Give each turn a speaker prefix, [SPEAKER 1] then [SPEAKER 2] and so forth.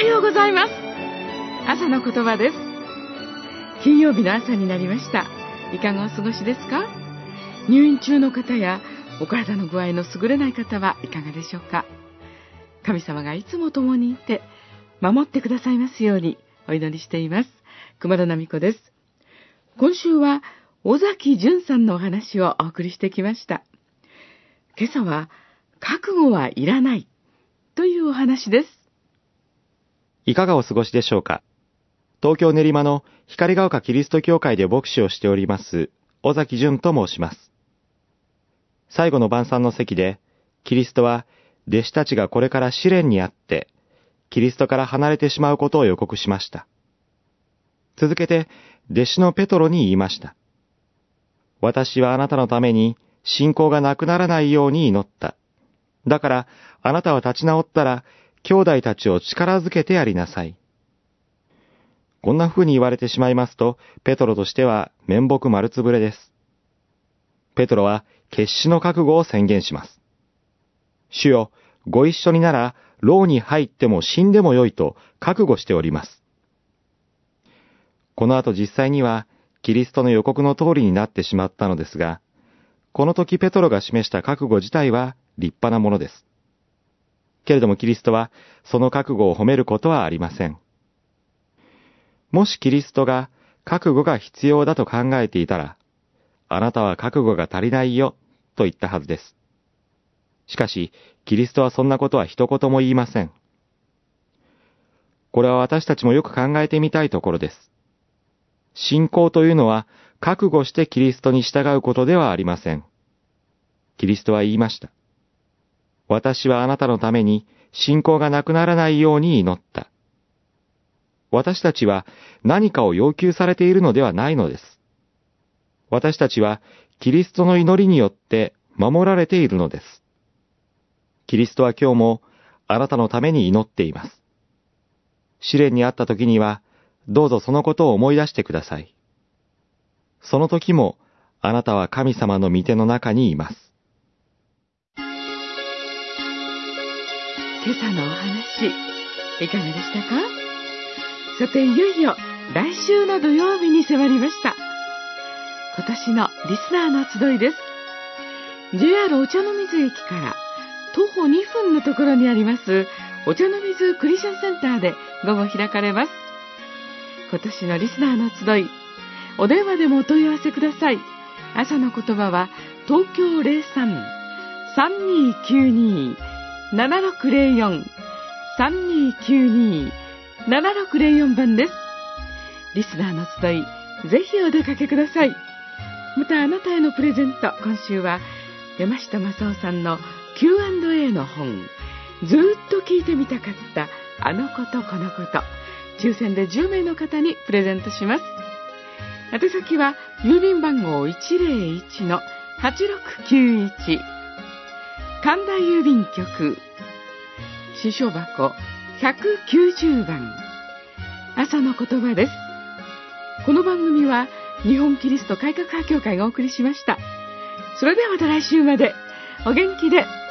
[SPEAKER 1] ようございます。朝の言葉です。金曜日の朝になりました。いかがお過ごしですか？入院中の方やお体の具合の優れない方はいかがでしょうか？神様がいつも共にいて守ってくださいますようにお祈りしています。熊田奈美子です。今週は尾崎淳さんのお話をお送りしてきました。今朝は覚悟はいらないというお話です。
[SPEAKER 2] いかがお過ごしでしょうか。東京練馬の光が丘キリスト教会で牧師をしております尾崎淳と申します。最後の晩餐の席で、キリストは弟子たちがこれから試練にあってキリストから離れてしまうことを予告しました。続けて弟子のペトロに言いました。私はあなたのために信仰がなくならないように祈った。だからあなたは立ち直ったら兄弟たちを力づけてやりなさい。こんな風に言われてしまいますと、ペトロとしては面目丸つぶれです。ペトロは決死の覚悟を宣言します。主よ、ご一緒になら牢に入っても死んでもよいと覚悟しております。この後実際にはキリストの予告の通りになってしまったのですが、この時ペトロが示した覚悟自体は立派なものです。けれどもキリストはその覚悟を褒めることはありません。もしキリストが覚悟が必要だと考えていたら、あなたは覚悟が足りないよと言ったはずです。しかし、キリストはそんなことは一言も言いません。これは私たちもよく考えてみたいところです。信仰というのは覚悟してキリストに従うことではありません。キリストは言いました。私はあなたのために信仰がなくならないように祈った。私たちは何かを要求されているのではないのです。私たちはキリストの祈りによって守られているのです。キリストは今日もあなたのために祈っています。試練にあった時にはどうぞそのことを思い出してください。その時もあなたは神様の御手の中にいます。
[SPEAKER 1] 今朝のお話、いかがでしたか？さて、いよいよ来週の土曜日に迫りました。今年のリスナーの集いです。JR お茶の水駅から徒歩2分のところにありますお茶の水クリスチャンセンターで午後開かれます。今年のリスナーの集い、お電話でもお問い合わせください。朝の言葉は東京 03-3292-7604 3292-7604 番です。リスナーの集い、ぜひお出かけください。またあなたへのプレゼント、今週は山下正夫さんの Q&A の本、ずーっと聞いてみたかったあのことこのこと、抽選で10名の方にプレゼントします。宛先は郵便番号 101-8691 神田郵便局支所箱190番。朝の言葉です。この番組は日本キリスト改革派協会がお送りしました。それではまた来週までお元気で。